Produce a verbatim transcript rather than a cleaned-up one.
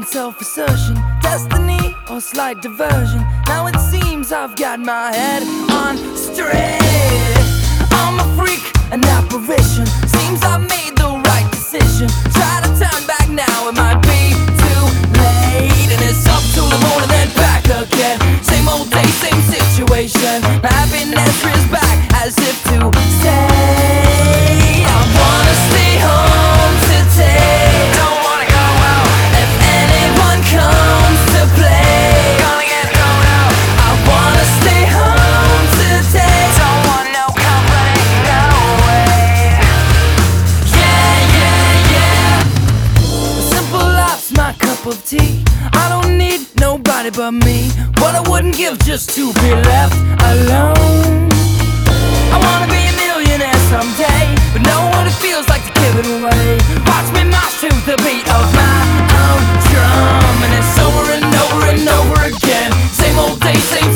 and self-assertion, destiny or slight diversion. Now it seems I've got my head on straight. I'm a freak, an apparition. Seems I've made the right decision. Try to turn back now, it might be too late. And it's up till the morning, then back again. Same old day, same situation. My happiness is back as if to say, I wanna stay home today. Don't wanna go out. If anyone comes to play, gonna get thrown out. I wanna stay home today. Don't want no company, no way. Yeah, yeah, yeah. A simple life's my cup of tea. I don't need nobody but me. What I wouldn't give just to be left alone. I wanna be a millionaire someday, but know what it feels like to give it away. Watch me march to the beat of my own drum, and it's over and over and over again. Same old day, same